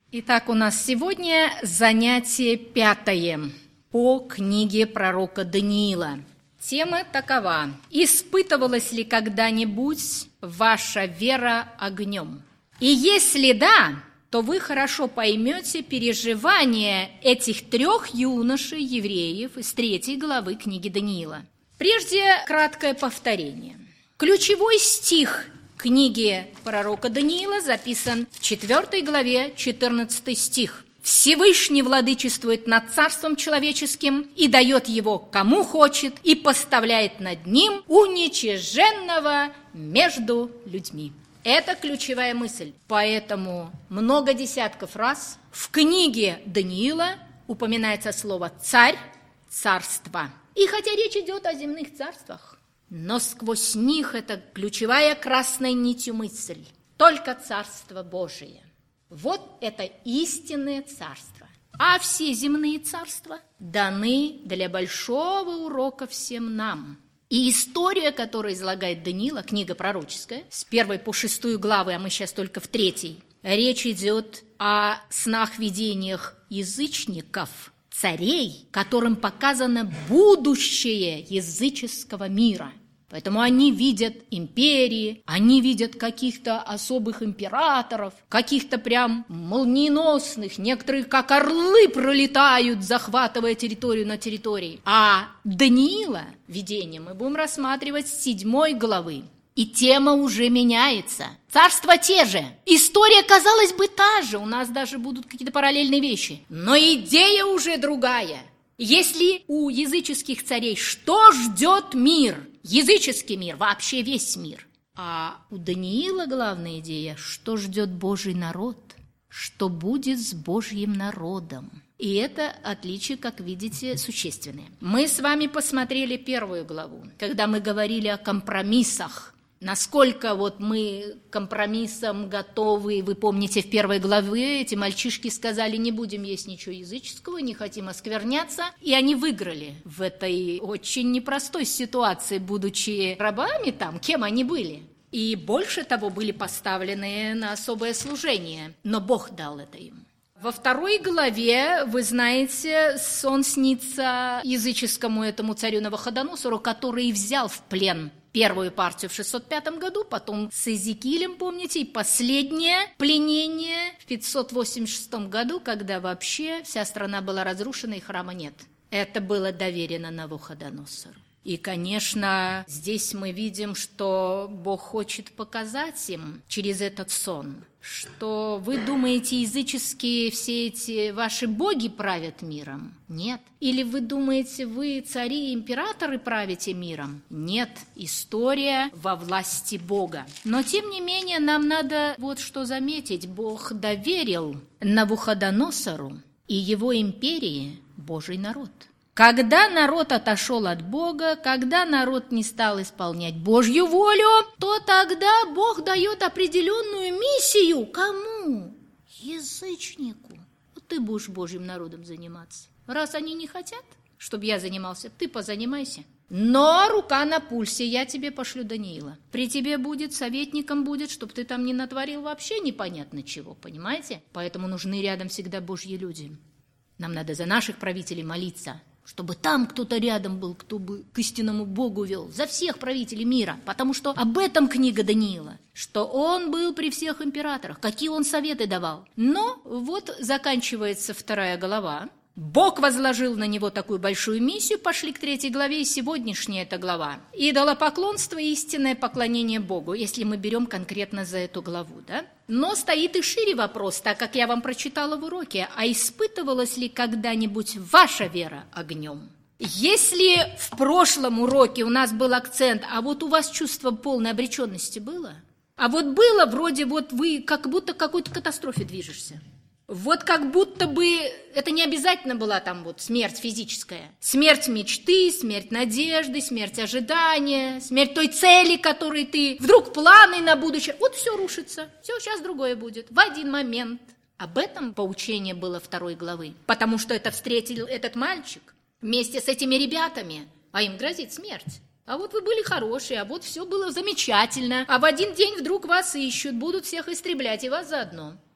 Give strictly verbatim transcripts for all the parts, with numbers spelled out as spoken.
Итак, у нас сегодня занятие пятое по книге пророка Даниила. Тема такова: «Испытывалась ли когда-нибудь ваша вера огнем?» И если да, то вы хорошо поймете переживания этих трех юношей-евреев из третьей главы книги Даниила. Прежде краткое повторение. Ключевой стих книги пророка Даниила записан в четвёртой главе, четырнадцатый стих. «Всевышний владычествует над царством человеческим и дает его кому хочет, и поставляет над ним уничиженного между людьми». Это ключевая мысль. Поэтому много десятков раз в книге Даниила упоминается слово «царь», «царство». И хотя речь идет о земных царствах, но сквозь них это ключевая красной нитью мысль. Только Царство Божие. Вот это истинное царство. А все земные царства даны для большого урока всем нам. И история, которую излагает Даниила, книга пророческая, с первой по шестую главы, а мы сейчас только в третьей, речь идет о снах-видениях язычников, царей, которым показано будущее языческого мира. Поэтому они видят империи, они видят каких-то особых императоров, каких-то прям молниеносных, некоторые как орлы пролетают, захватывая территорию на территории. А Даниила видение мы будем рассматривать с седьмой главы. И тема уже меняется. Царства те же. История, казалось бы, та же. У нас даже будут какие-то параллельные вещи. Но идея уже другая. Если у языческих царей что ждет мир? Языческий мир, вообще весь мир. А у Даниила главная идея, что ждет Божий народ, что будет с Божьим народом. И это отличие, как видите, существенное. Мы с вами посмотрели первую главу, когда мы говорили о компромиссах. Насколько вот мы к компромиссам готовы. Вы помните, в первой главе эти мальчишки сказали: не будем есть ничего языческого, не хотим оскверняться. И они выиграли в этой очень непростой ситуации, будучи рабами там, кем они были. И больше того, были поставлены на особое служение. Но Бог дал это им. Во второй главе, вы знаете, сон снится языческому этому царю Навуходоносору, который взял в плен первую партию в шестьсот пятом году, потом с Иезекиилем, помните, и последнее пленение в пятьсот восемьдесят шестом году, когда вообще вся страна была разрушена и храма нет. Это было доверено Навуходоносору. И, конечно, здесь мы видим, что Бог хочет показать им через этот сон, что вы думаете, языческие все эти ваши боги правят миром? Нет. Или вы думаете, вы цари и императоры правите миром? Нет. История во власти Бога. Но, тем не менее, нам надо вот что заметить. Бог доверил Навуходоносору и его империи Божий народ. Когда народ отошел от Бога, когда народ не стал исполнять Божью волю, то тогда Бог дает определенную миссию. Кому? Язычнику. Вот ты будешь Божьим народом заниматься. Раз они не хотят, чтобы я занимался, ты позанимайся. Но рука на пульсе, я тебе пошлю Даниила. При тебе будет, советником будет, чтобы ты там не натворил вообще непонятно чего, понимаете? Поэтому нужны рядом всегда Божьи люди. Нам надо за наших правителей молиться, чтобы там кто-то рядом был, кто бы к истинному Богу вел, за всех правителей мира, потому что об этом книга Даниила, что он был при всех императорах, какие он советы давал. Но вот заканчивается вторая глава, Бог возложил на него такую большую миссию, пошли к третьей главе, и сегодняшняя эта глава. Идолопоклонство и истинное поклонение Богу, если мы берем конкретно за эту главу, да? Но стоит и шире вопрос, так как я вам прочитала в уроке, а испытывалась ли когда-нибудь ваша вера огнем? Если в прошлом уроке у нас был акцент, а вот у вас чувство полной обреченности было? А вот было вроде вот вы как будто к какой-то катастрофе движешься. Вот как будто бы это не обязательно была там вот смерть физическая. Смерть мечты, смерть надежды, смерть ожидания, смерть той цели, которой ты... Вдруг планы на будущее. Вот все рушится. Все, сейчас другое будет. В один момент. Об этом поучение было второй главы. Потому что это встретил этот мальчик вместе с этими ребятами, а им грозит смерть. А вот вы были хорошие, а вот все было замечательно. А в один день вдруг вас ищут, будут всех истреблять, и вас заодно.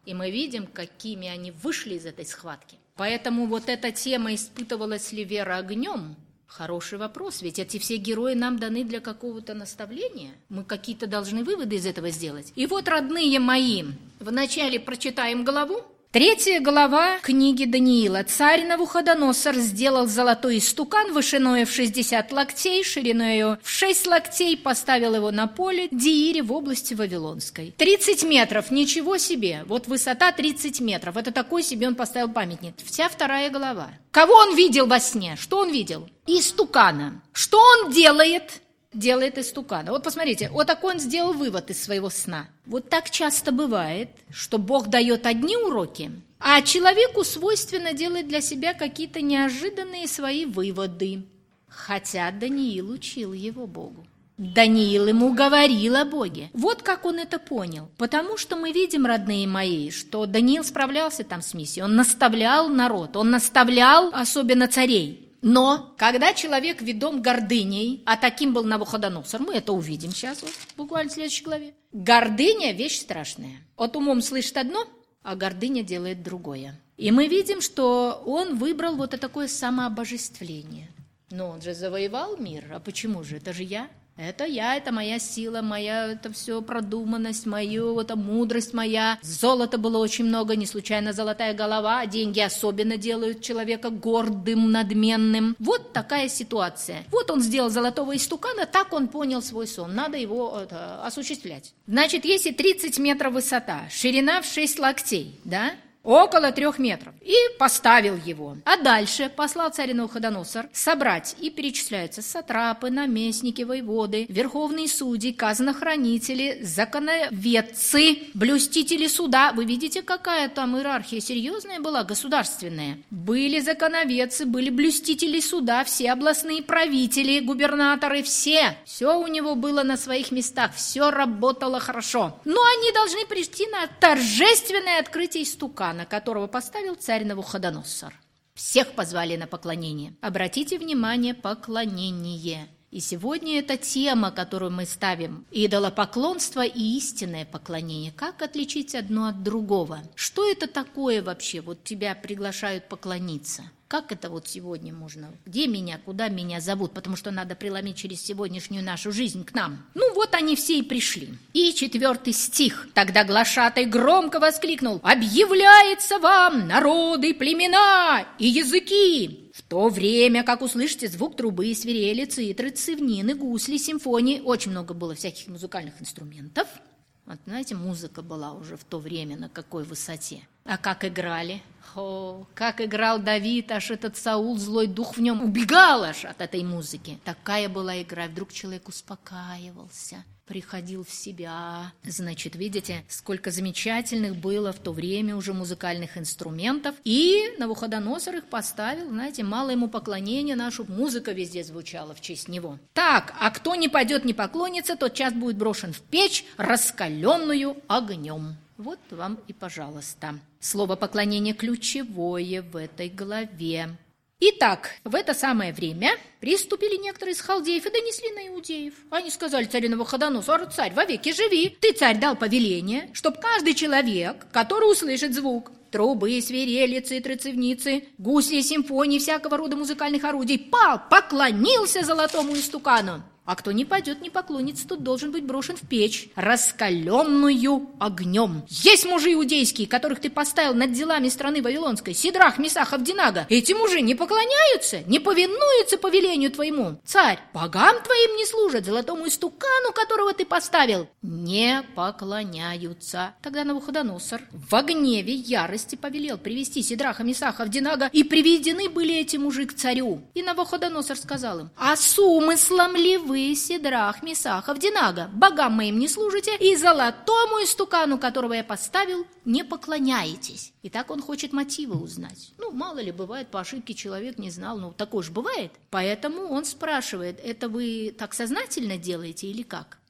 И мы видим, какими они вышли из этой схватки. Поэтому вот эта тема «Испытывалась ли Вера огнем?» Хороший вопрос, ведь эти все герои нам даны для какого-то наставления. Мы какие-то должны выводы из этого сделать. И вот, родные мои, вначале прочитаем главу. Третья глава книги Даниила. Царь Навуходоносор сделал золотой истукан вышиною в шестьдесят локтей, шириною в шесть локтей, поставил его на поле Диире в области Вавилонской. тридцать метров, ничего себе! Вот высота тридцать метров. Это такой себе он поставил памятник. Вся вторая глава. Кого он видел во сне? Что он видел? Истукана. Что он делает? Делает истукана. Вот посмотрите, вот такой он сделал вывод из своего сна. Вот так часто бывает, что Бог дает одни уроки, а человеку свойственно делать для себя какие-то неожиданные свои выводы. Хотя Даниил учил его Богу. Даниил ему говорил о Боге. Вот как он это понял. Потому что мы видим, родные мои, что Даниил справлялся там с миссией. Он наставлял народ, он наставлял особенно царей. Но когда человек ведом гордыней, а таким был Навуходоносор, мы это увидим сейчас, вот, буквально в следующей главе. Гордыня – вещь страшная. Вот умом слышит одно, а гордыня делает другое. И мы видим, что он выбрал вот такое самообожествление. Но он же завоевал мир, а почему же? Это же я. Это я, это моя сила, моя это все продуманность, мою это мудрость моя. Золота было очень много, не случайно золотая голова, а деньги особенно делают человека гордым, надменным. Вот такая ситуация. Вот он сделал золотого истукана, так он понял свой сон, надо его это, осуществлять. Значит, если тридцать метров высота, ширина в шесть локтей, да? Около трех метров. И поставил его. А дальше послал царь Навуходоносор собрать, и перечисляются сатрапы, наместники, воеводы, верховные судьи, казнохранители, законоведцы, блюстители суда. Вы видите, какая там иерархия серьезная была, государственная. Были законоведцы, были блюстители суда, все областные правители, губернаторы, все. Все у него было на своих местах, все работало хорошо. Но они должны прийти на торжественное открытие истукана, на которого поставил царь Навуходоносор. Всех позвали на поклонение. Обратите внимание, поклонение. И сегодня эта тема, которую мы ставим, идолопоклонство и истинное поклонение. Как отличить одно от другого? Что это такое вообще? Вот тебя приглашают поклониться. Как это вот сегодня можно? Где меня, куда меня зовут? Потому что надо преломить через сегодняшнюю нашу жизнь к нам. Ну вот они все и пришли. И четвертый стих. Тогда глашатай громко воскликнул: «Объявляется вам, народы, племена и языки!» В то время, как услышите звук трубы, свирели, цитры, цивнины, гусли, симфонии, очень много было всяких музыкальных инструментов. Вот, знаете, музыка была уже в то время на какой высоте. А как играли? О, как играл Давид, аж этот Саул, злой дух в нем убегал аж от этой музыки. Такая была игра, вдруг человек успокаивался, приходил в себя. Значит, видите, сколько замечательных было в то время уже музыкальных инструментов. И Навуходоносор их поставил, знаете, мало ему поклонения, наша музыка везде звучала в честь него. Так, а кто не пойдет, не поклонится, тот час будет брошен в печь, раскаленную огнем. Вот вам и пожалуйста. Слово «поклонение» ключевое в этой главе. Итак, в это самое время приступили некоторые из халдеев и донесли на иудеев. Они сказали царю Навуходоносору: «Царь, вовеки живи! Ты, царь, дал повеление, чтоб каждый человек, который услышит звук трубы, свирели, цитры, цивницы, гусли, симфонии, всякого рода музыкальных орудий, пал, поклонился золотому истукану. А кто не пойдет, не поклонится, тот должен быть брошен в печь, раскаленную огнем. Есть мужи иудейские, которых ты поставил над делами страны Вавилонской, Сидрах, Месах, Авдинага. Эти мужи не поклоняются, не повинуются повелению твоему. Царь, богам твоим не служат, золотому истукану, которого ты поставил, не поклоняются». Тогда Навуходоносор в гневе, ярости повелел привести Сидраха, Месаха, Авдинага, и приведены были эти мужи к царю. И Навуходоносор сказал им: «А с умыслом ли вы, вы, Сидрах, Месах, Авдинага, богам моим не служите, и золотому истукану, которого я поставил, не поклоняетесь». И так он хочет мотивы узнать. Ну, мало ли, бывает, по ошибке человек не знал, ну, такое же бывает. Поэтому он спрашивает: это вы так сознательно делаете или как?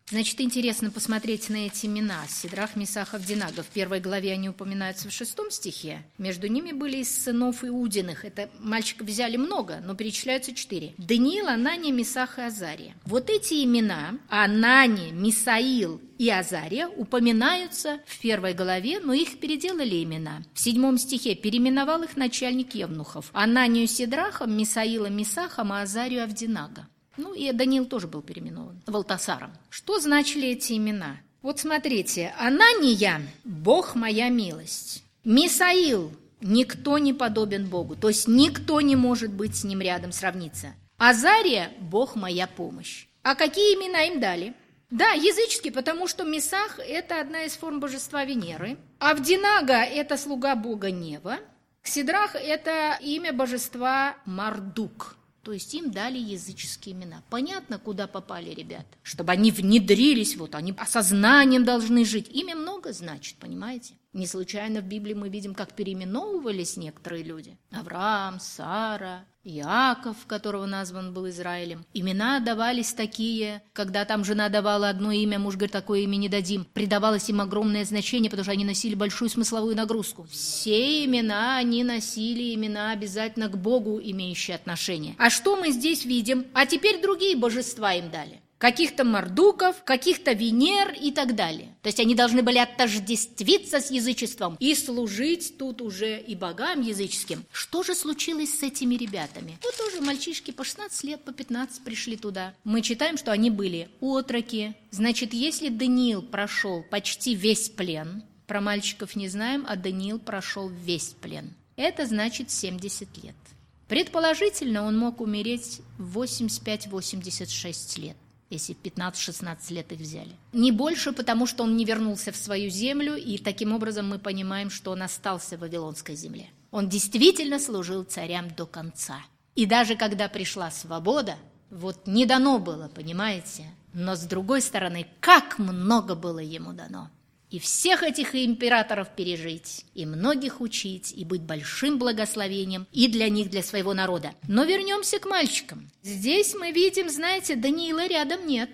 Значит, интересно посмотреть на эти имена. Сидрах, Месах, Авдинага. В первой главе они упоминаются в шестом стихе. Между ними были из сынов Иудиных. Это мальчиков взяли много, но перечисляются четыре. Даниил, Анания, Месах и Азария. Вот эти имена, Анания, Мисаил и Азария, упоминаются в первой главе, но их переделали имена. В седьмом стихе переименовал их начальник евнухов. Ананию Сидрахом, Мисаила Месахом, а Азарию Авдинага. Ну, и Даниил тоже был переименован Валтасаром. Что значили эти имена? Вот смотрите, Анания – Бог моя милость. Мисаил – никто не подобен Богу, то есть никто не может быть с ним рядом, сравниться. Азария – Бог моя помощь. А какие имена им дали? Да, языческие, потому что Месах – это одна из форм божества Венеры. Авдинага – это слуга бога Нева. Сидрах – это имя божества Мардук. То есть им дали языческие имена. Понятно, куда попали ребята? Чтобы они внедрились, вот они осознанием должны жить. Имя много значит, понимаете? Не случайно в Библии мы видим, как переименовывались некоторые люди. Авраам, Сара, Иаков, которого назван был Израилем. Имена давались такие, когда там жена давала одно имя, муж говорит, такое имя не дадим. Придавалось им огромное значение, потому что они носили большую смысловую нагрузку. Все имена они носили, имена обязательно к Богу имеющие отношение. А что мы здесь видим? А теперь другие божества им дали. Каких-то Мардуков, каких-то Венер и так далее. То есть они должны были отождествиться с язычеством и служить тут уже и богам языческим. Что же случилось с этими ребятами? Вот тоже мальчишки по шестнадцать лет, по пятнадцать пришли туда. Мы читаем, что они были отроки. Значит, если Даниил прошел почти весь плен, про мальчиков не знаем, а Даниил прошел весь плен. Это значит семьдесят лет. Предположительно, он мог умереть в восемьдесят пять - восемьдесят шесть лет. Если пятнадцать-шестнадцать лет их взяли. Не больше, потому что он не вернулся в свою землю, и таким образом мы понимаем, что он остался в Вавилонской земле. Он действительно служил царям до конца. И даже когда пришла свобода, вот не дано было, понимаете? Но с другой стороны, как много было ему дано. И всех этих императоров пережить, и многих учить, и быть большим благословением и для них, для своего народа. Но вернемся к мальчикам. Здесь мы видим, знаете, Даниила рядом нет.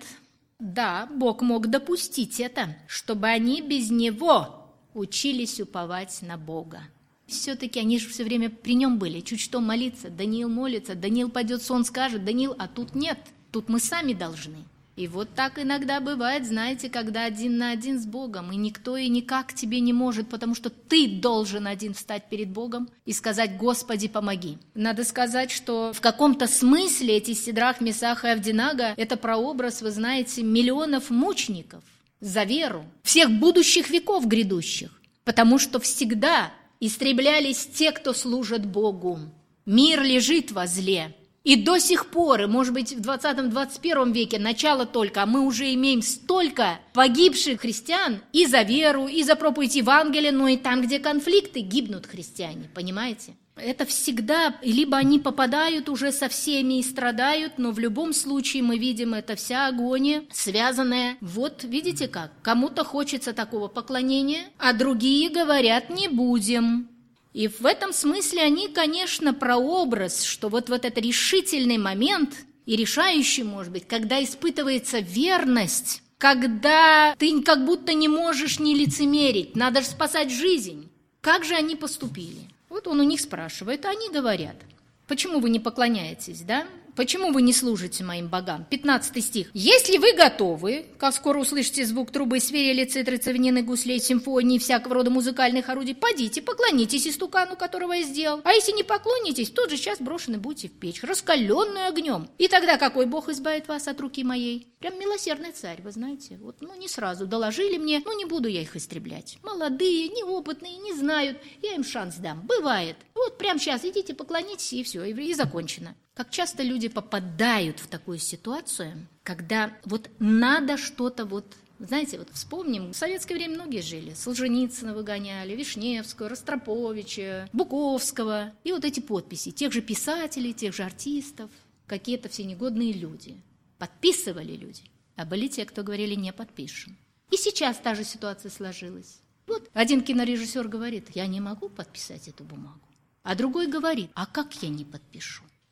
Да, Бог мог допустить это, чтобы они без него учились уповать на Бога. Все-таки они же все время при нем были. Чуть что молиться, Даниил молится, Даниил пойдет, сон скажет, Даниил, а тут нет. Тут мы сами должны. И вот так иногда бывает, знаете, когда один на один с Богом, и никто и никак тебе не может, потому что ты должен один встать перед Богом и сказать: «Господи, помоги». Надо сказать, что в каком-то смысле эти Сидрах, Месах и Авдинага – это прообраз, вы знаете, миллионов мучеников за веру, всех будущих веков грядущих, потому что всегда истреблялись те, кто служит Богу. Мир лежит во зле. И до сих пор, и, может быть, в двадцатом - двадцать первом веке, начало только, а мы уже имеем столько погибших христиан и за веру, и за проповедь Евангелия, но и там, где конфликты, гибнут христиане, понимаете? Это всегда, либо они попадают уже со всеми и страдают, но в любом случае мы видим, это вся агония, связанная. Вот видите как, кому-то хочется такого поклонения, а другие говорят: «Не будем». И в этом смысле они, конечно, прообраз, что вот в этот решительный момент, и решающий, может быть, когда испытывается верность, когда ты как будто не можешь не лицемерить, надо же спасать жизнь. Как же они поступили? Вот он у них спрашивает, а они говорят: «Почему вы не поклоняетесь, да? Почему вы не служите моим богам?» пятнадцатый стих. «Если вы готовы, как скоро услышите звук трубы, свирели, цитры, цивнины, гуслей, симфонии, всякого рода музыкальных орудий, подите, поклонитесь истукану, которого я сделал. А если не поклонитесь, в тот же час брошены будете в печь, раскаленную огнем. И тогда какой Бог избавит вас от руки моей?» Прям милосердный царь, вы знаете. Вот, ну, не сразу доложили мне, ну, не буду я их истреблять. Молодые, неопытные, не знают, я им шанс дам. Бывает. Вот прямо сейчас идите, поклонитесь, и все, и, и закончено. Как часто люди попадают в такую ситуацию, когда вот надо что-то вот... Знаете, вот вспомним, в советское время многие жили. Солженицына выгоняли, Вишневского, Ростроповича, Буковского. И вот эти подписи тех же писателей, тех же артистов, какие-то все негодные люди. Подписывали люди, а были те, кто говорили: «Не подпишем». И сейчас та же ситуация сложилась. Вот один кинорежиссер говорит: «Я не могу подписать эту бумагу». А другой говорит: «А как я не подпишу?»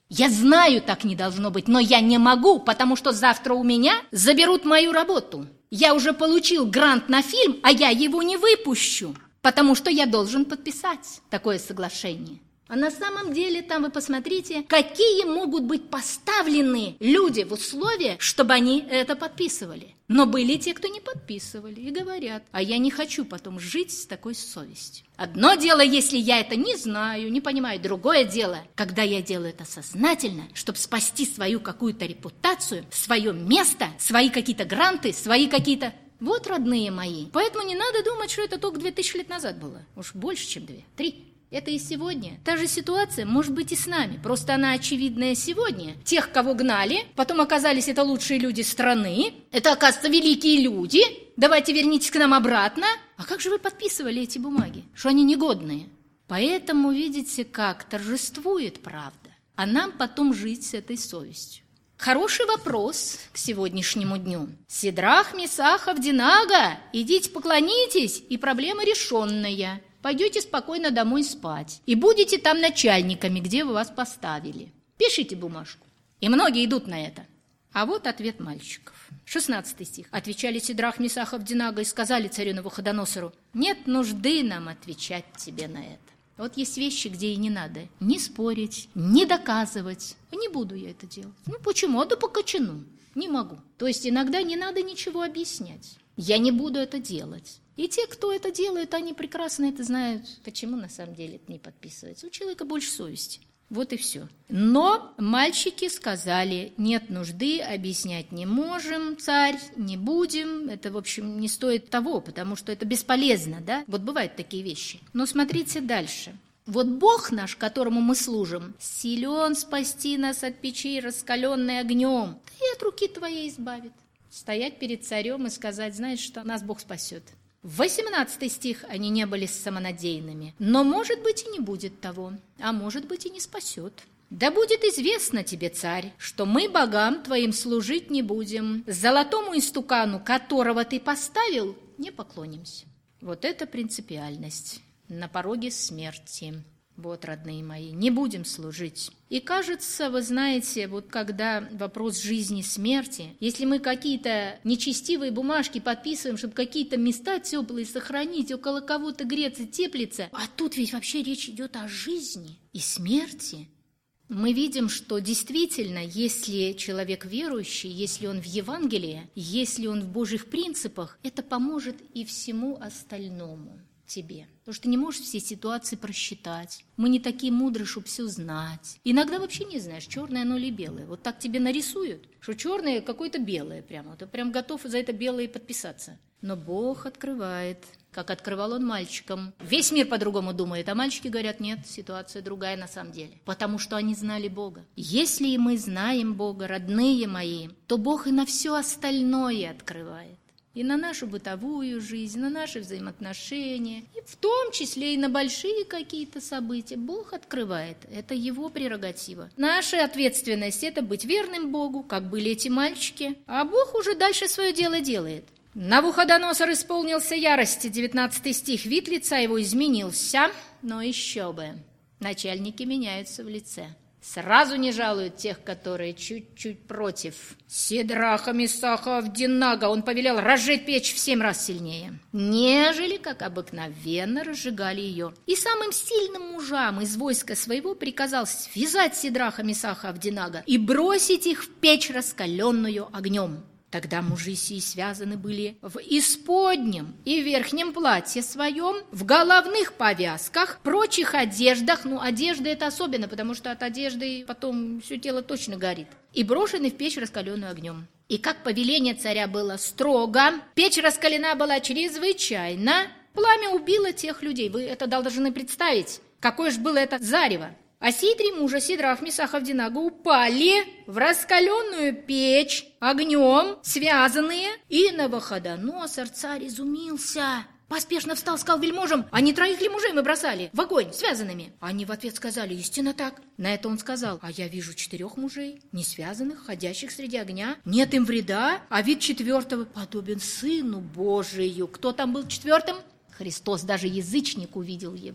Я знаю, так не должно быть, но я не могу, потому что завтра у меня заберут мою работу. Я уже получил грант на фильм, а я его не выпущу, потому что я должен подписать такое соглашение. А на самом деле там вы посмотрите, какие могут быть поставлены люди в условия, чтобы они это подписывали. Но были те, кто не подписывали и говорят, а я не хочу потом жить с такой совестью. Одно дело, если я это не знаю, не понимаю. Другое дело, когда я делаю это сознательно, чтобы спасти свою какую-то репутацию, свое место, свои какие-то гранты, свои какие-то... Вот, родные мои. Поэтому не надо думать, что это только две тысячи лет назад было. Уж больше, чем две, три. Это и сегодня. Та же ситуация может быть и с нами. Просто она очевидная сегодня. Тех, кого гнали, потом оказались это лучшие люди страны. Это, оказывается, великие люди. Давайте вернитесь к нам обратно. А как же вы подписывали эти бумаги? Что они негодные? Поэтому, видите, как торжествует правда. А нам потом жить с этой совестью. Хороший вопрос к сегодняшнему дню. Сидрах, Месах, Авдинага, идите поклонитесь, и проблема решенная. Пойдете спокойно домой спать. И будете там начальниками, где вы вас поставили. Пишите бумажку. И многие идут на это. А вот ответ мальчиков. шестнадцатый стих. Отвечали Сидрах, Месах, Авдинага и сказали царю Навуходоносору: нет нужды нам отвечать тебе на это. Вот есть вещи, где и не надо ни спорить, ни доказывать. Не буду я это делать. Ну почему? А да по кочану. Не могу. То есть иногда не надо ничего объяснять. Я не буду это делать. И те, кто это делают, они прекрасно это знают, почему на самом деле это не подписывается. У человека больше совести. Вот и все. Но мальчики сказали: нет нужды, объяснять не можем, царь, не будем. Это, в общем, не стоит того, потому что это бесполезно, да? Вот бывают такие вещи. Но смотрите дальше. Вот Бог наш, которому мы служим, силен спасти нас от печи, раскаленной огнем, и от руки твоей избавит. Стоять перед царем и сказать: знаешь что, нас Бог спасет. восемнадцатый стих. Они не были самонадеянными, но, может быть, и не будет того, а может быть, и не спасет. Да будет известно тебе, царь, что мы богам твоим служить не будем, золотому истукану, которого ты поставил, не поклонимся. Вот это принципиальность на пороге смерти. Вот, родные мои, не будем служить. И кажется, вы знаете, вот когда вопрос жизни и смерти, если мы какие-то нечестивые бумажки подписываем, чтобы какие-то места теплые сохранить, около кого-то греться, теплиться, а тут ведь вообще речь идет о жизни и смерти. Мы видим, что действительно, если человек верующий, если он в Евангелии, если он в Божьих принципах, это поможет и всему остальному тебе. Потому что ты не можешь все ситуации просчитать. Мы не такие мудрые, чтобы все знать. Иногда вообще не знаешь, черное оно или белое. Вот так тебе нарисуют, что черное какое-то белое прямо. Ты прям готов за это белое подписаться. Но Бог открывает, как открывал он мальчикам. Весь мир по-другому думает, а мальчики говорят: нет, ситуация другая на самом деле. Потому что они знали Бога. Если и мы знаем Бога, родные мои, то Бог и на все остальное открывает. И на нашу бытовую жизнь, на наши взаимоотношения, и в том числе и на большие какие-то события. Бог открывает. Это его прерогатива. Наша ответственность – это быть верным Богу, как были эти мальчики. А Бог уже дальше свое дело делает. Навуходоносор исполнился ярости, девятнадцатый стих. Вид лица его изменился, но еще бы. Начальники меняются в лице. Сразу не жалуют тех, которые чуть-чуть против. Сидраха, Месаха, Авдинага он повелел разжечь печь в семь раз сильнее, нежели, как обыкновенно, разжигали ее. И самым сильным мужам из войска своего приказал связать Сидраха, Месаха, Авдинага и бросить их в печь, раскаленную огнем. Тогда мужи сии связаны были в исподнем и верхнем платье своем, в головных повязках, прочих одеждах. Ну, одежда это особенно, потому что от одежды потом все тело точно горит. И брошены в печь, раскаленную огнем. И как повеление царя было строго, печь раскалена была чрезвычайно, пламя убило тех людей. Вы это должны представить, какое же было это зарево. А сии три мужа, Сидрах, Месах, Авдинага, упали в раскаленную печь огнем, связанные, и Навуходоносор, царь, изумился. Поспешно встал, сказал вельможам: а не троих ли мужей мы бросали в огонь связанными? Они в ответ сказали: истинно так. На это он сказал: а я вижу четырех мужей, не связанных, ходящих среди огня. Нет им вреда, а вид четвертого подобен Сыну Божию. Кто там был четвертым? Христос, даже язычник увидел его.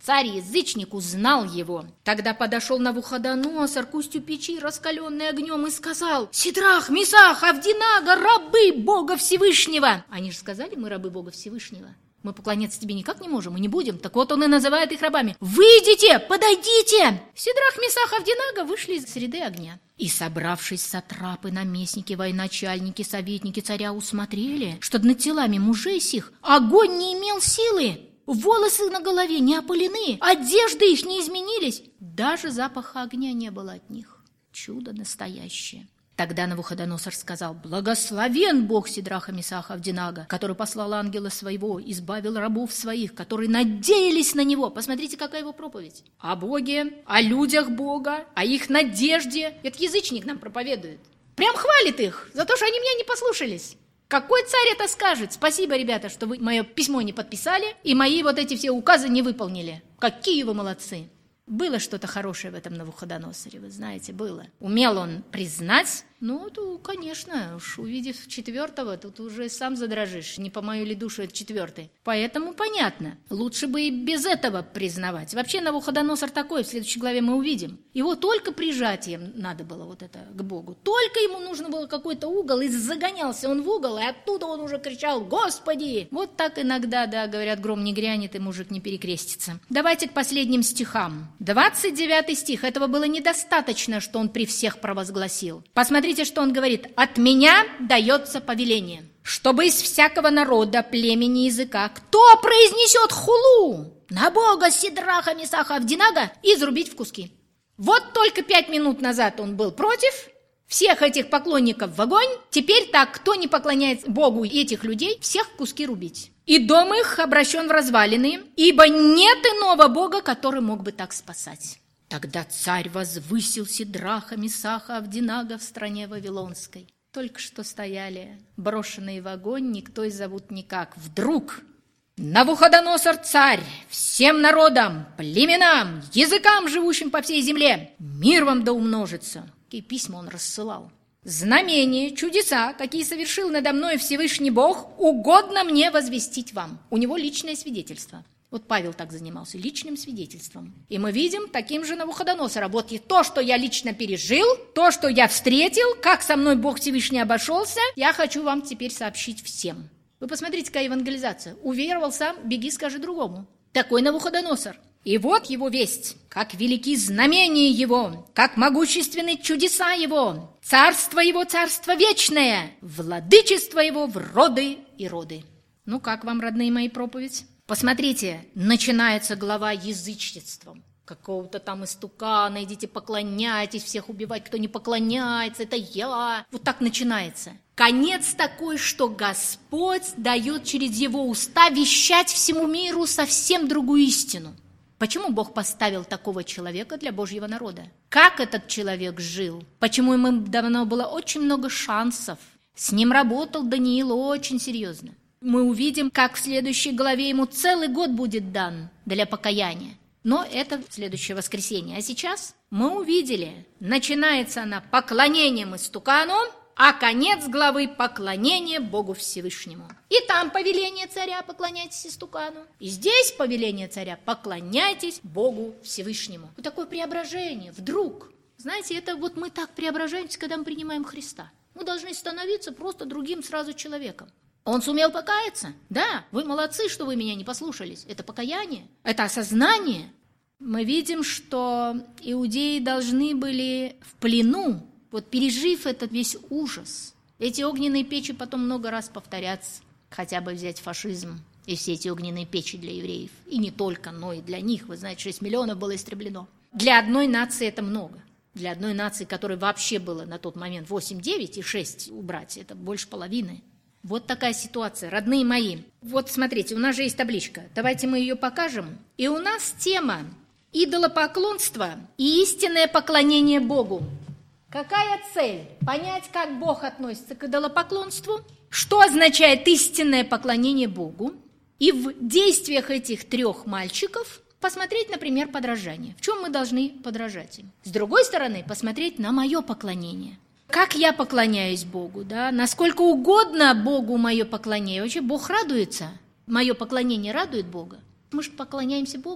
Царь-язычник узнал его. Тогда подошел Навуходоносор к устью печи, раскаленный огнем, и сказал: «Сидрах, Месах, Авдинага, рабы Бога Всевышнего!» Они же сказали: «Мы рабы Бога Всевышнего. Мы поклоняться тебе никак не можем, мы не будем». Так вот он и называет их рабами. «Выйдите, подойдите!» Сидрах, Месах, Авдинага вышли из среды огня. И, собравшись сатрапы, наместники, военачальники, советники царя усмотрели, что над телами мужей сих огонь не имел силы. Волосы на голове не опалены, одежды их не изменились, даже запаха огня не было от них. Чудо настоящее. Тогда Навуходоносор сказал: «Благословен Бог Сидраха, Месаха, Авдинага, который послал ангела своего, избавил рабов своих, которые надеялись на него». Посмотрите, какая его проповедь. О Боге, о людях Бога, о их надежде. Этот язычник нам проповедует. Прям хвалит их за то, что они меня не послушались. Какой царь это скажет? Спасибо, ребята, что вы мое письмо не подписали и мои вот эти все указы не выполнили. Какие вы молодцы! Было что-то хорошее в этом Навуходоносоре, вы знаете, было. Умел он признать, ну, то, конечно, уж увидев четвертого, тут уже сам задрожишь, не по мою ли душу это четвертый. Поэтому понятно, лучше бы и без этого признавать. Вообще Навуходоносор такой, в следующей главе мы увидим. Его только прижатием надо было вот это к Богу. Только ему нужно было какой-то угол, и загонялся он в угол, и оттуда он уже кричал: «Господи!» Вот так иногда, да, говорят, гром не грянет, и мужик не перекрестится. Давайте к последним стихам. двадцать девятый стих. Этого было недостаточно, что он при всех провозгласил. Посмотрите, что он говорит: «От меня дается повеление, чтобы из всякого народа, племени, языка, кто произнесет хулу на Бога Сидраха, Месаха, Авдинага, изрубить в куски». Вот только пять минут назад он был против всех этих поклонников в огонь. Теперь так, кто не поклоняется Богу этих людей, всех в куски рубить. И дом их обращен в развалины, ибо нет иного Бога, который мог бы так спасать. Тогда царь возвысил Сидраха, Месаха, Авдинага в стране Вавилонской. Только что стояли, брошенные в огонь, никто их зовут никак. Вдруг Навуходоносор царь всем народам, племенам, языкам, живущим по всей земле: «Мир вам да умножится». Какие письма он рассылал. «Знамения, чудеса, какие совершил надо мной Всевышний Бог, угодно мне возвестить вам». У него личное свидетельство. Вот Павел так занимался, личным свидетельством. И мы видим таким же Навуходоносора. Вот и то, что я лично пережил, то, что я встретил, как со мной Бог Всевышний обошелся, я хочу вам теперь сообщить всем. Вы посмотрите, какая евангелизация. Уверовал сам, беги, скажи другому. Такой Навуходоносор. И вот его весть, как велики знамения его, как могущественны чудеса его, царство его, царство вечное, владычество его в роды и роды. Ну как вам, родные мои, проповедь? Посмотрите, начинается глава язычеством. Какого-то там истукана, идите поклоняйтесь, всех убивать, кто не поклоняется, это я. Вот так начинается. Конец такой, что Господь дает через его уста вещать всему миру совсем другую истину. Почему Бог поставил такого человека для Божьего народа? Как этот человек жил? Почему ему давно было очень много шансов? С ним работал Даниил очень серьезно. Мы увидим, как в следующей главе ему целый год будет дан для покаяния. Но это в следующее воскресенье. А сейчас мы увидели, начинается она поклонением истукану, а конец главы – поклонение Богу Всевышнему. И там повеление царя – поклоняйтесь истукану. И здесь повеление царя – поклоняйтесь Богу Всевышнему. Вот такое преображение вдруг. Знаете, это вот мы так преображаемся, когда мы принимаем Христа. Мы должны становиться просто другим сразу человеком. Он сумел покаяться? Да, вы молодцы, что вы меня не послушались. Это покаяние, это осознание. Мы видим, что иудеи должны были в плену, вот пережив этот весь ужас. Эти огненные печи потом много раз повторятся. Хотя бы взять фашизм и все эти огненные печи для евреев. И не только, но и для них. Вы знаете, шесть миллионов было истреблено. Для одной нации это много. Для одной нации, которой вообще было на тот момент восемь-девять и шесть убрать, это больше половины. Вот такая ситуация, родные мои. Вот смотрите, у нас же есть табличка. Давайте мы ее покажем. И у нас тема идолопоклонство и истинное поклонение Богу. Какая цель? Понять, как Бог относится к идолопоклонству, что означает истинное поклонение Богу, и в действиях этих трех мальчиков посмотреть, например, подражание. В чем мы должны подражать им? С другой стороны, посмотреть на мое поклонение. Как я поклоняюсь Богу, да? Насколько угодно Богу мое поклонение. Вообще Бог радуется. Мое поклонение радует Бога. Мы же поклоняемся Богу.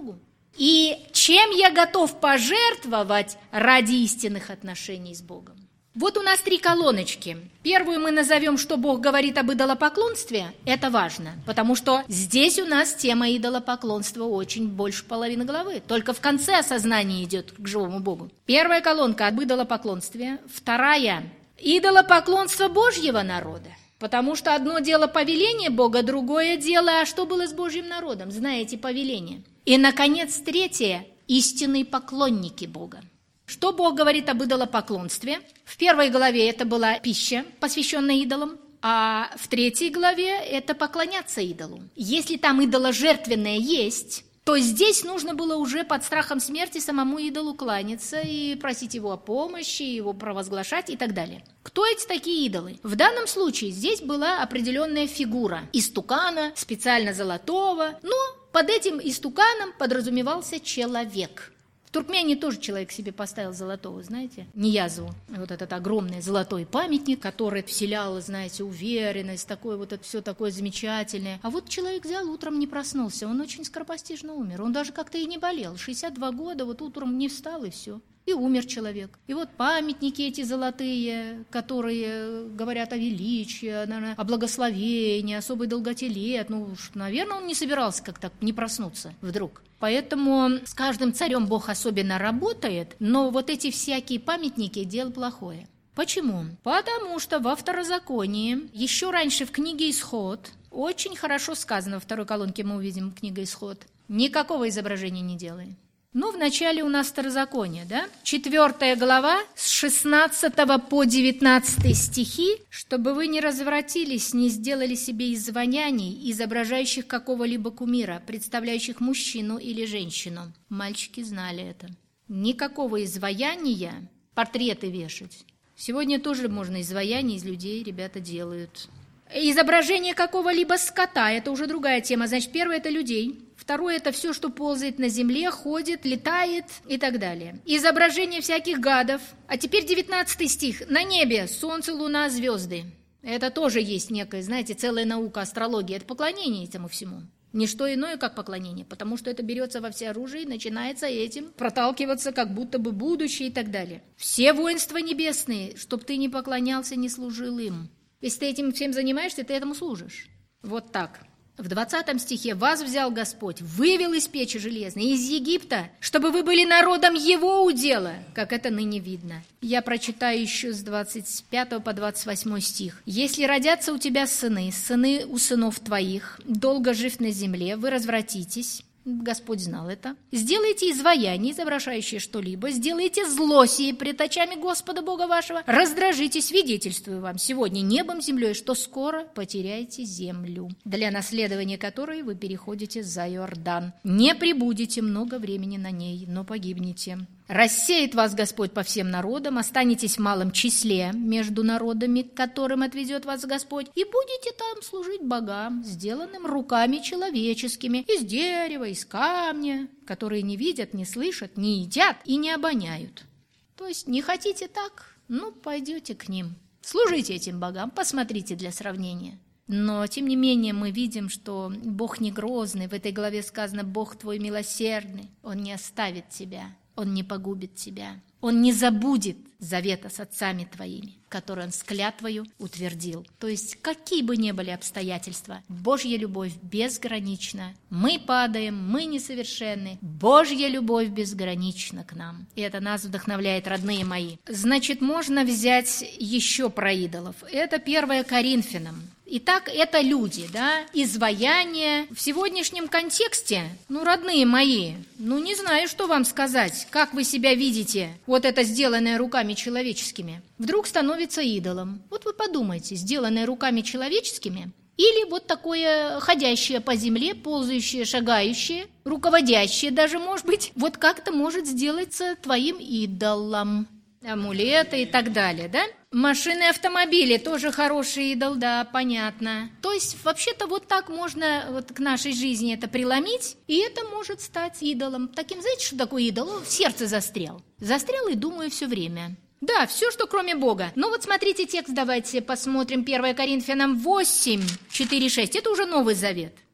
И чем я готов пожертвовать ради истинных отношений с Богом? Вот у нас три колоночки. Первую мы назовем, что Бог говорит об идолопоклонстве. Это важно, потому что здесь у нас тема идолопоклонства очень больше половины главы. Только в конце осознание идет к живому Богу. Первая колонка об идолопоклонстве. Вторая – идолопоклонство Божьего народа. Потому что одно дело повеление Бога, другое дело, а что было с Божьим народом? Знаете, повеление. И, наконец, третье – истинные поклонники Бога. Что Бог говорит об идолопоклонстве? В первой главе это была пища, посвященная идолам, а в третьей главе это поклоняться идолу. Если там идоложертвенное есть, то здесь нужно было уже под страхом смерти самому идолу кланяться и просить его о помощи, его провозглашать и так далее. Кто эти такие идолы? В данном случае здесь была определенная фигура истукана, специально золотого, но под этим истуканом подразумевался человек. В Туркмении тоже человек себе поставил золотого, знаете, Ниязову. Вот этот огромный золотой памятник, который вселял, знаете, уверенность, такое вот это все такое замечательное. А вот человек взял, утром не проснулся, он очень скоропостижно умер. Он даже как-то и не болел. шестьдесят два года, вот утром не встал и все. И умер человек. И вот памятники эти золотые, которые говорят о величии, о благословении, особой долготе лет. Ну, уж, наверное, он не собирался как-то не проснуться вдруг. Поэтому с каждым царем Бог особенно работает, но вот эти всякие памятники – дело плохое. Почему? Потому что во Второзаконии, еще раньше в книге «Исход», очень хорошо сказано, во второй колонке мы увидим книга «Исход», никакого изображения не делай. Ну, вначале у нас Второзаконие, да? Четвертая глава, с шестнадцатого по девятнадцатый стихи, чтобы вы не развратились, не сделали себе изваяний, изображающих какого-либо кумира, представляющих мужчину или женщину. Мальчики знали это. Никакого изваяния, портреты вешать. Сегодня тоже можно изваяние из людей, ребята делают. Изображение какого-либо скота, это уже другая тема. Значит, первое – это людей. Второе – это все, что ползает на земле, ходит, летает и так далее. Изображение всяких гадов. А теперь девятнадцатый стих. На небе солнце, луна, звезды. Это тоже есть некая, знаете, целая наука, астрология. Это поклонение этому всему. Не что иное, как поклонение, потому что это берется во всеоружие и начинается этим проталкиваться, как будто бы будущее и так далее. Все воинства небесные, чтоб ты не поклонялся, не служил им. Если ты этим всем занимаешься, ты этому служишь. Вот так. В двадцатом стихе «Вас взял Господь, вывел из печи железной, из Египта, чтобы вы были народом Его удела, как это ныне видно». Я прочитаю еще с двадцать пятого по двадцать восьмой стих. «Если родятся у тебя сыны, сыны у сынов твоих, долго жив на земле, вы развратитесь». Господь знал это. «Сделайте изваяние, изображающее что-либо, сделайте зло сие пред очами Господа Бога вашего, раздражите, свидетельствую вам сегодня небом, землей, что скоро потеряете землю, для наследования которой вы переходите за Иордан. Не пребудете много времени на ней, но погибнете. Рассеет вас Господь по всем народам, останетесь в малом числе между народами, к которым отведет вас Господь, и будете там служить богам, сделанным руками человеческими, из дерева, из камня, которые не видят, не слышат, не едят и не обоняют». То есть не хотите так? Ну, пойдете к ним. Служите этим богам, посмотрите для сравнения. Но, тем не менее, мы видим, что Бог не грозный. В этой главе сказано: «Бог твой милосердный, Он не оставит тебя». Он не погубит тебя. Он не забудет завета с отцами твоими, который Он с клятвою утвердил. То есть, какие бы ни были обстоятельства, Божья любовь безгранична. Мы падаем, мы несовершенны. Божья любовь безгранична к нам. И это нас вдохновляет, родные мои. Значит, можно взять еще про идолов. Это первое Коринфянам. Итак, это люди, да, изваяние. В сегодняшнем контексте, ну, родные мои, ну, не знаю, что вам сказать, как вы себя видите, вот это сделанное руками человеческими, вдруг становится идолом. Вот вы подумайте, сделанное руками человеческими или вот такое ходящее по земле, ползающее, шагающее, руководящее даже, может быть, вот как-то может сделаться твоим идолом. Амулеты и так далее, да? Машины, автомобили, тоже хороший идол, да, понятно. То есть, вообще-то, вот так можно вот к нашей жизни это преломить, и это может стать идолом. Таким, знаете, что такое идол? Он в сердце застрял. Застрял и думаю все время. Да, все, что кроме Бога. Ну вот смотрите текст, давайте посмотрим. первое Коринфянам восемь, четыре, шесть. Это уже Новый Завет.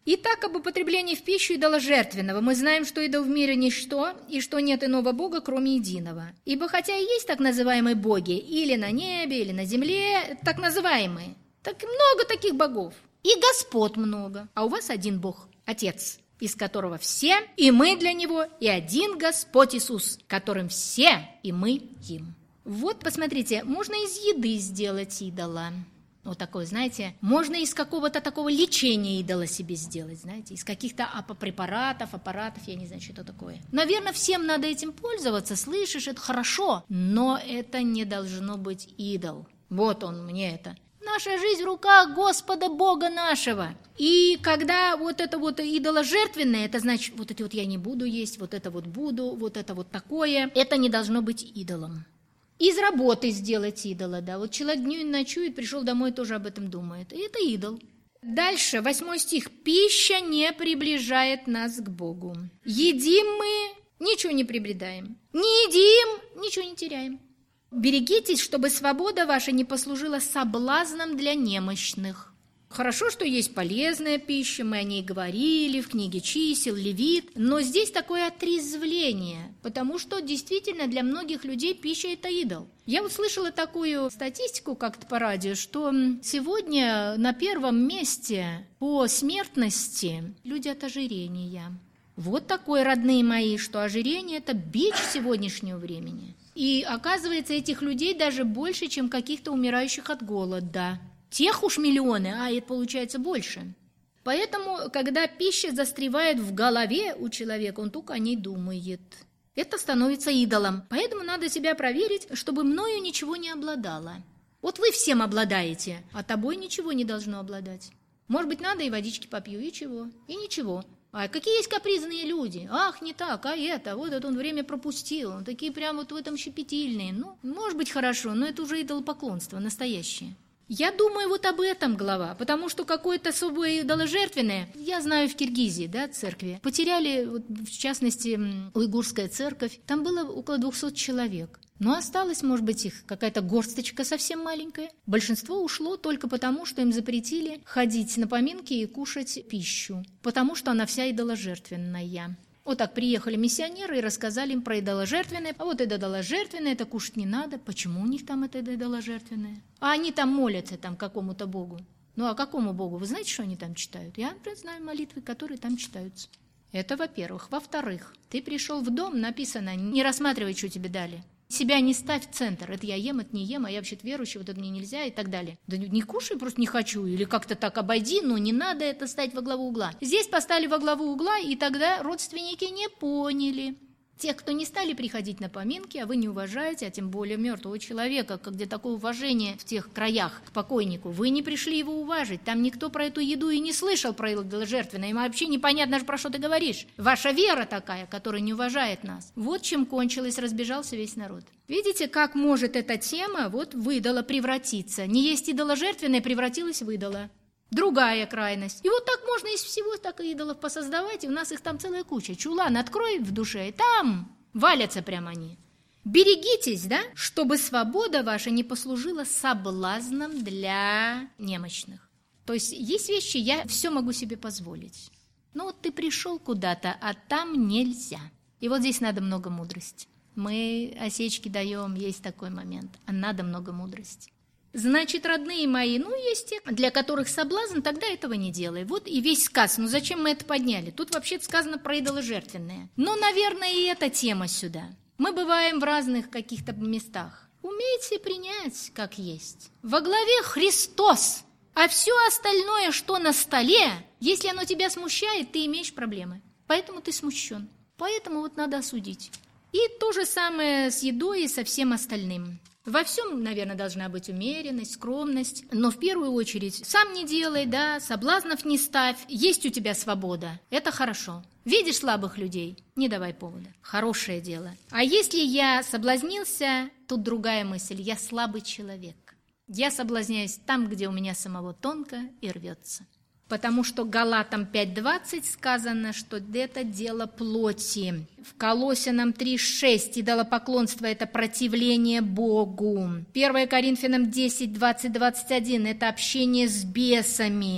Итак, об употреблении в пищу идоложертвенного мы знаем, что идол в мире ничто, и что нет иного Бога, кроме единого. Ибо хотя и есть так называемые боги, или на небе, или на земле, так называемые, так много таких богов, и господ много, а у вас один Бог, Отец, из которого все, и мы для Него, и один Господь Иисус, которым все, и мы им. Вот, посмотрите, можно из еды сделать идола. Вот такое, знаете, можно из какого-то такого лечения идола себе сделать, знаете, из каких-то апопрепаратов, аппаратов, я не знаю, что это такое. Наверное, всем надо этим пользоваться, слышишь, это хорошо, но это не должно быть идол. Вот он мне это. Наша жизнь в руках Господа Бога нашего. И когда вот это вот идоложертвенное, это значит, вот эти вот я не буду есть, вот это вот буду, вот это вот такое, это не должно быть идолом. Из работы сделать идола, да. Вот человек днюет, ночует, пришел домой, тоже об этом думает. И это идол. Дальше, восьмой стих. «Пища не приближает нас к Богу. Едим мы, ничего не приобретаем. Не едим, ничего не теряем. Берегитесь, чтобы свобода ваша не послужила соблазном для немощных». Хорошо, что есть полезная пища, мы о ней говорили в книге чисел, Левит, но здесь такое отрезвление, потому что действительно для многих людей пища – это идол. Я вот слышала такую статистику как-то по радио, что сегодня на первом месте по смертности люди от ожирения. Вот такое, родные мои, что ожирение – это бич сегодняшнего времени. И оказывается, этих людей даже больше, чем каких-то умирающих от голода. Тех уж миллионы, а это получается больше. Поэтому, когда пища застревает в голове у человека, он только о ней думает. Это становится идолом. Поэтому надо себя проверить, чтобы мною ничего не обладало. Вот вы всем обладаете, а тобой ничего не должно обладать. Может быть, надо и водички попью, и чего? И ничего. А какие есть капризные люди? Ах, не так, а это, вот это он время пропустил. Он такие прям вот в этом щепетильные. Ну, может быть, хорошо, но это уже идолопоклонство настоящее. Я думаю вот об этом глава, потому что какое-то особое идоложертвенное, я знаю в Киргизии, да, церкви, потеряли, вот, в частности, уйгурская церковь, там было около двухсот человек. Но осталась, может быть, их какая-то горсточка совсем маленькая. Большинство ушло только потому, что им запретили ходить на поминки и кушать пищу, потому что она вся идоложертвенная. Вот так приехали миссионеры и рассказали им про идоложертвенное. А вот это идоложертвенное, это кушать не надо. Почему у них там это идоложертвенное? А они там молятся там какому-то богу. Ну а какому богу? Вы знаете, что они там читают? Я, например, знаю молитвы, которые там читаются. Это во-первых. Во-вторых, ты пришел в дом, написано, не рассматривай, что тебе дали. Себя не ставь в центр. Это я ем, это не ем, а я вообще-то верующий, вот это мне нельзя и так далее. Да не кушай, просто не хочу. Или как-то так обойди, но не надо это ставить во главу угла. Здесь поставили во главу угла, и тогда родственники не поняли. Тех, кто не стали приходить на поминки, а вы не уважаете, а тем более мертвого человека, где такое уважение в тех краях к покойнику, вы не пришли его уважить. Там никто про эту еду и не слышал про идоложертвенное, им вообще непонятно, про что ты говоришь. Ваша вера такая, которая не уважает нас. Вот чем кончилось, разбежался весь народ. Видите, как может эта тема вот в идола превратиться? Не есть идоложертвенное, превратилась в идола. Другая крайность. И вот так можно из всего так и идолов посоздавать, и у нас их там целая куча. Чулан открой в душе, и там валятся прямо они. Берегитесь, да, чтобы свобода ваша не послужила соблазном для немощных. То есть есть вещи, я все могу себе позволить. Но вот ты пришел куда-то, а там нельзя. И вот здесь надо много мудрости. Мы осечки даем, есть такой момент, а надо много мудрости. Значит, родные мои, ну, есть те, для которых соблазн, тогда этого не делай. Вот и весь сказ. Ну, зачем мы это подняли? Тут вообще-то сказано про идоложертвенное. Но, наверное, и эта тема сюда. Мы бываем в разных каких-то местах. Умейте принять, как есть. Во главе Христос, а все остальное, что на столе, если оно тебя смущает, ты имеешь проблемы. Поэтому ты смущен. Поэтому вот надо осудить. И то же самое с едой и со всем остальным. Во всем, наверное, должна быть умеренность, скромность, но в первую очередь сам не делай, да, соблазнов не ставь, есть у тебя свобода, это хорошо. Видишь слабых людей, не давай повода, хорошее дело. А если я соблазнился, тут другая мысль, я слабый человек. Я соблазняюсь там, где у меня самого тонко и рвется. Потому что Галатам пять двадцать сказано, что это дело плоти. В Колоссянам три шесть идолопоклонство – это противление Богу. первое Коринфянам десять двадцать двадцать один – это общение с бесами.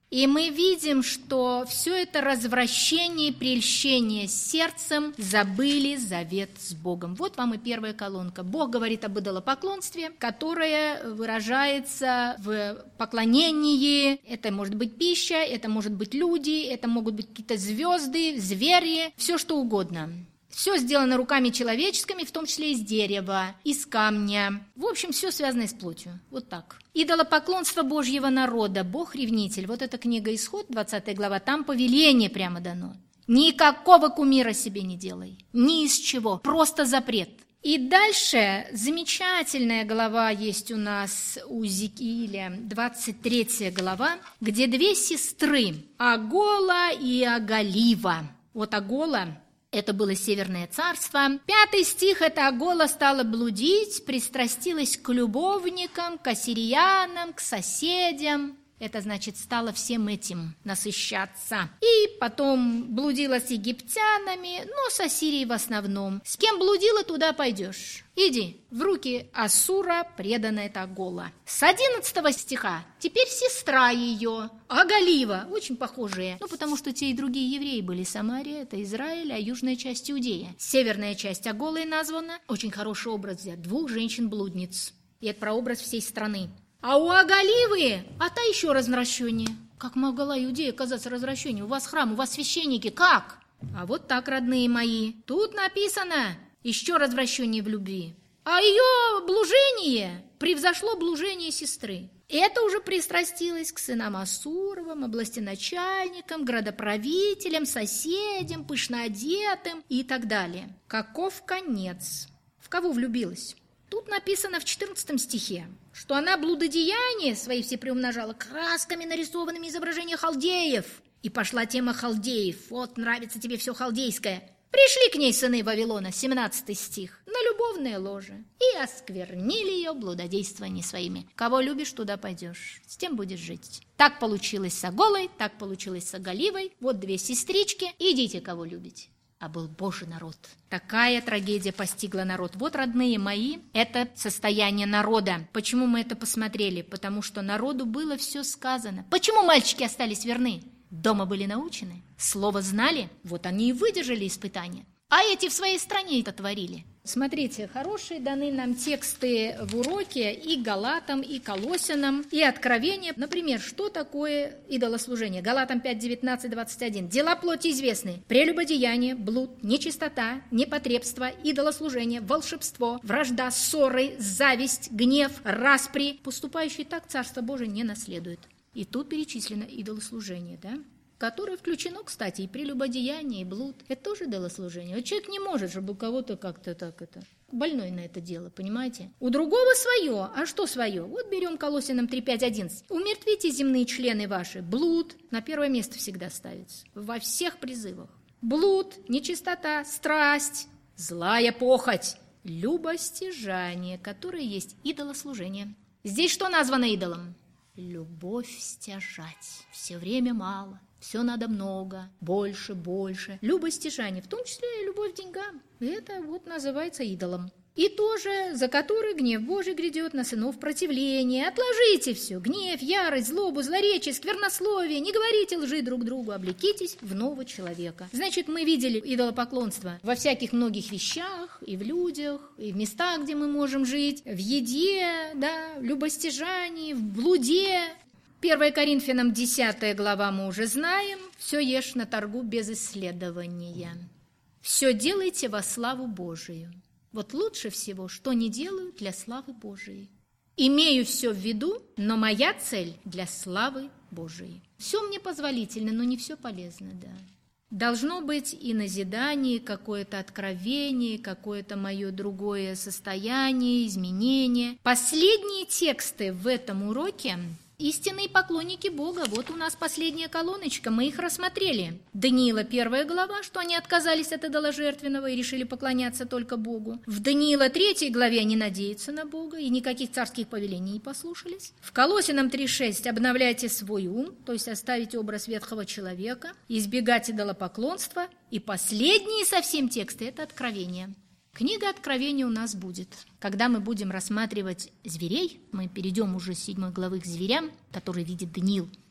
И мы видим, что все это развращение, прельщение сердцем забыли завет с Богом. Вот вам и первая колонка. Бог говорит об идолопоклонстве, которое выражается в поклонении. Это может быть пища, это может быть люди, это могут быть какие-то звезды, звери, все что угодно. Все сделано руками человеческими, в том числе из дерева, из камня. В общем, все связано с плотью. Вот так. Идолопоклонство Божьего народа. Бог-ревнитель. Вот эта книга Исход, двадцатая глава. Там повеление прямо дано. Никакого кумира себе не делай. Ни из чего. Просто запрет. И дальше замечательная глава есть у нас у Иезекииля, двадцать третья глава, где две сестры, Агола и Аголива. Вот Агола – это было Северное царство. Пятый стих – это Агола стала блудить, пристрастилась к любовникам, к ассириянам, к соседям. Это значит, стала всем этим насыщаться. И потом блудила с египтянами, но с Ассирией в основном. С кем блудила, туда пойдешь. Иди, в руки Ассура предана эта Агола. С одиннадцатого стиха теперь сестра ее, Аголива, очень похожие. Ну, потому что те и другие евреи были. Самария – это Израиль, а южная часть Иудея. Северная часть Аголой названа. Очень хороший образ взят. Двух женщин-блудниц. И это прообраз всей страны. А у Аголивы, а та еще развращение. Как могла Иудея оказаться развращением? У вас храм, у вас священники, как? А вот так, родные мои, тут написано еще развращение в любви. А ее блужение превзошло блужение сестры. Это уже пристрастилось к сынам Ассуровым, областеначальникам, градоправителям, соседям, пышноодетым и так далее. Каков конец? В кого влюбилась? Тут написано в четырнадцатом стихе, что она блудодеяния свои все приумножала красками, нарисованными изображения халдеев. И пошла тема халдеев. Вот, нравится тебе все халдейское. Пришли к ней сыны Вавилона, семнадцатый стих, на любовное ложе. И осквернили ее блудодействование своими. Кого любишь, туда пойдешь. С тем будешь жить. Так получилось с Аголой, так получилось с Аголивой. Вот две сестрички. Идите, кого любите. А был Божий народ. Такая трагедия постигла народ. Вот, родные мои, это состояние народа. Почему мы это посмотрели? Потому что народу было все сказано. Почему мальчики остались верны? Дома были научены, слово знали, вот они и выдержали испытания. А эти в своей стране это творили. Смотрите, хорошие даны нам тексты в уроке и Галатам, и Колоссянам, и Откровение. Например, что такое идолослужение? Галатам пять, девятнадцать, двадцать один. Дела плоти известны. Прелюбодеяние, блуд, нечистота, непотребство, идолослужение, волшебство, вражда, ссоры, зависть, гнев, распри. Поступающий так Царство Божие не наследует. И тут перечислено идолослужение, да? Которое включено, кстати, и прелюбодеяние, и блуд. Это тоже идолослужение. Вот человек не может, чтобы у кого-то как-то так это... Больной на это дело, понимаете? У другого свое. А что свое? Вот берем Колоссянам три, пять, одиннадцать. Умертвите земные члены ваши. Блуд на первое место всегда ставится. Во всех призывах. Блуд, нечистота, страсть, злая похоть, любостяжание, которое есть идолослужение. Здесь что названо идолом? Любовь стяжать. Все время мало. Все надо много, больше, больше. Любостяжание, в том числе и любовь к деньгам. Это вот называется идолом. И тоже, за который гнев Божий грядет на сынов противления. Отложите все, гнев, ярость, злобу, злоречие, сквернословие. Не говорите лжи друг другу, облекитесь в нового человека. Значит, мы видели идолопоклонство во всяких многих вещах, и в людях, и в местах, где мы можем жить, в еде, да, в любостяжании, в блуде. первое Коринфянам десятая глава мы уже знаем. Все ешь на торгу без исследования. Все делайте во славу Божию. Вот лучше всего, что не делаю для славы Божией. Имею все в виду, но моя цель для славы Божией. Все мне позволительно, но не все полезно, да. Должно быть и назидание, какое-то откровение, какое-то мое другое состояние, изменение. Последние тексты в этом уроке истинные поклонники Бога. Вот у нас последняя колоночка, мы их рассмотрели. Даниила первая глава, что они отказались от идоложертвенного и решили поклоняться только Богу. В Даниила третьей главе они надеются на Бога и никаких царских повелений не послушались. В Колоссянам три шесть обновляйте свой ум, то есть оставить образ ветхого человека, избегать идолопоклонства. И последние совсем тексты – это Откровение. Книга Откровения у нас будет. Когда мы будем рассматривать зверей, мы перейдем уже с седьмой главы к зверям, которые видит Даниил.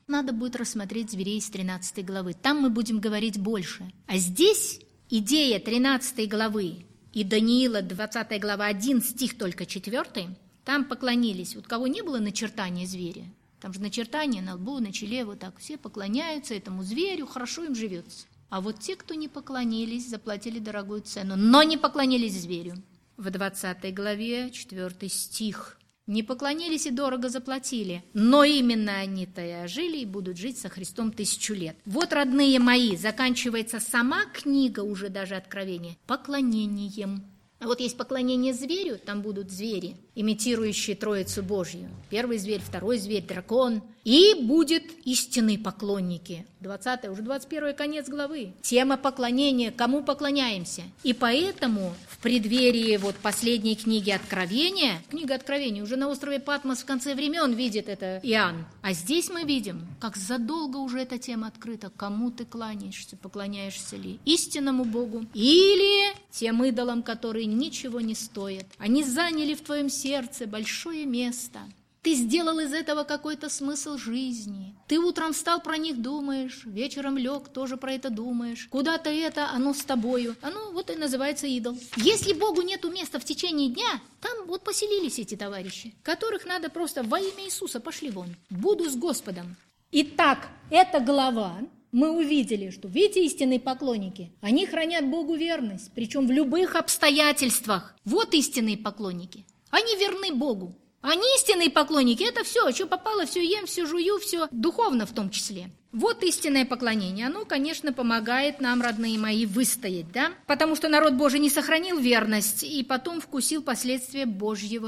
Надо будет рассмотреть зверей с тринадцатой главы. Там мы будем говорить больше. А здесь идея тринадцатой главы и Даниила, двадцатая глава, один стих только четвёртый, там поклонились. Вот кого не было начертания зверя, там же начертание на лбу, на челе, вот так. Все поклоняются этому зверю, хорошо им живется. А вот те, кто не поклонились, заплатили дорогую цену, но не поклонились зверю. В двадцатой главе, четвёртый стих. Не поклонились и дорого заплатили, но именно они-то и ожили и будут жить со Христом тысячу лет. Вот, родные мои, заканчивается сама книга, уже даже Откровение, поклонением. А вот есть поклонение зверю, там будут звери, имитирующие Троицу Божью. Первый зверь, второй зверь, дракон. И будет истинные поклонники. двадцатый, уже двадцать первый конец главы. Тема поклонения, кому поклоняемся. И поэтому в преддверии вот последней книги Откровения, книга Откровения уже на острове Патмос в конце времен видит это Иоанн. А здесь мы видим, как задолго уже эта тема открыта. Кому ты кланяешься, поклоняешься ли истинному Богу или тем идолам, которые ничего не стоят. Они заняли в твоем сердце большое место. Ты сделал из этого какой-то смысл жизни. Ты утром встал, про них думаешь, вечером лег, тоже про это думаешь. Куда-то это, оно с тобою. Оно вот и называется идол. Если Богу нету места в течение дня, там вот поселились эти товарищи, которых надо просто во имя Иисуса пошли вон. Буду с Господом. Итак, эта глава, мы увидели, что, видите, истинные поклонники, они хранят Богу верность, причем в любых обстоятельствах. Вот истинные поклонники. Они верны Богу. Они истинные поклонники, это все, что попало, все ем, все жую, все духовно в том числе. Вот истинное поклонение, оно, конечно, помогает нам, родные мои, выстоять, да? Потому что народ Божий не сохранил верность и потом вкусил последствия Божьего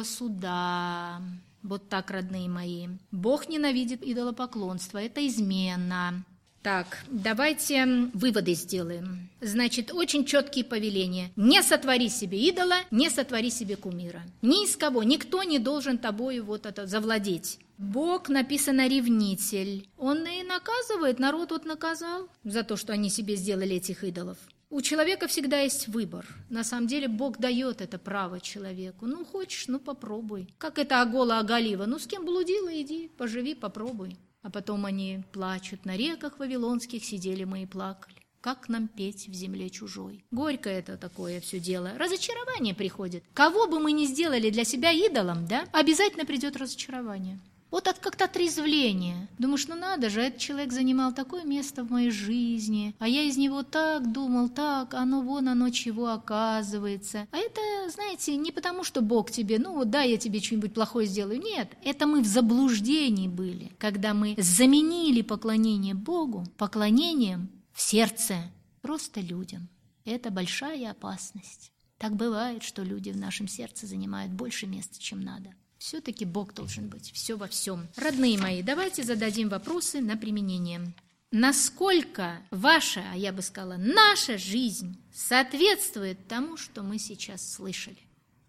суда. Вот так, родные мои. Бог ненавидит идолопоклонство, это измена. Так, давайте выводы сделаем. Значит, очень четкие повеления. Не сотвори себе идола, не сотвори себе кумира. Ни из кого, никто не должен тобою вот это завладеть. Бог, написано, ревнитель. Он и наказывает, народ вот наказал за то, что они себе сделали этих идолов. У человека всегда есть выбор. На самом деле Бог дает это право человеку. Ну, хочешь, ну попробуй. Как это Агола Агалива? Ну, с кем блудила, иди, поживи, попробуй. А потом они плачут. На реках вавилонских сидели мы и плакали. Как нам петь в земле чужой? Горько это такое все дело. Разочарование приходит. Кого бы мы ни сделали для себя идолом, да, обязательно придет разочарование. Вот от как-то отрезвление. Думаешь, ну надо же, этот человек занимал такое место в моей жизни, а я из него так думал, так, оно вон оно чего оказывается. А это, знаете, не потому, что Бог тебе, ну вот да, я тебе что-нибудь плохое сделаю. Нет, это мы в заблуждении были, когда мы заменили поклонение Богу поклонением в сердце просто людям. Это большая опасность. Так бывает, что люди в нашем сердце занимают больше места, чем надо. Все-таки Бог должен быть, все во всем. Родные мои, давайте зададим вопросы на применение. Насколько ваша, а я бы сказала, наша жизнь соответствует тому, что мы сейчас слышали?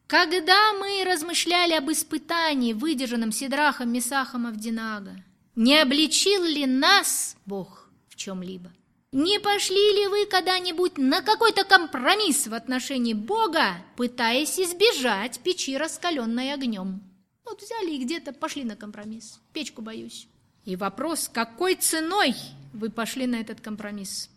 Когда мы размышляли об испытании, выдержанном Сидрахом, Месахом, Авдинаго, не обличил ли нас Бог в чем-либо? Не пошли ли вы когда-нибудь на какой-то компромисс в отношении Бога, пытаясь избежать печи, раскаленной огнем? Вот взяли и где-то пошли на компромисс. Печку боюсь. И вопрос, какой ценой вы пошли на этот компромисс?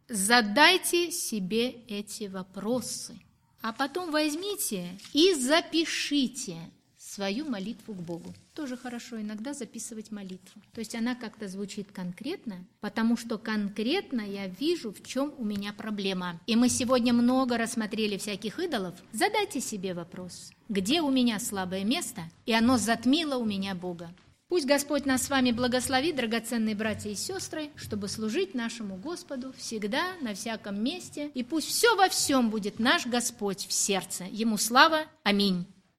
Задайте себе эти вопросы, а потом возьмите и запишите свою молитву к Богу. Тоже хорошо иногда записывать молитву. То есть она как-то звучит конкретно, потому что конкретно я вижу, в чем у меня проблема. И мы сегодня много рассмотрели всяких идолов. Задайте себе вопрос, где у меня слабое место, и оно затмило у меня Бога. Пусть Господь нас с вами благословит, драгоценные братья и сестры, чтобы служить нашему Господу всегда, на всяком месте. И пусть все во всем будет наш Господь в сердце. Ему слава. Аминь.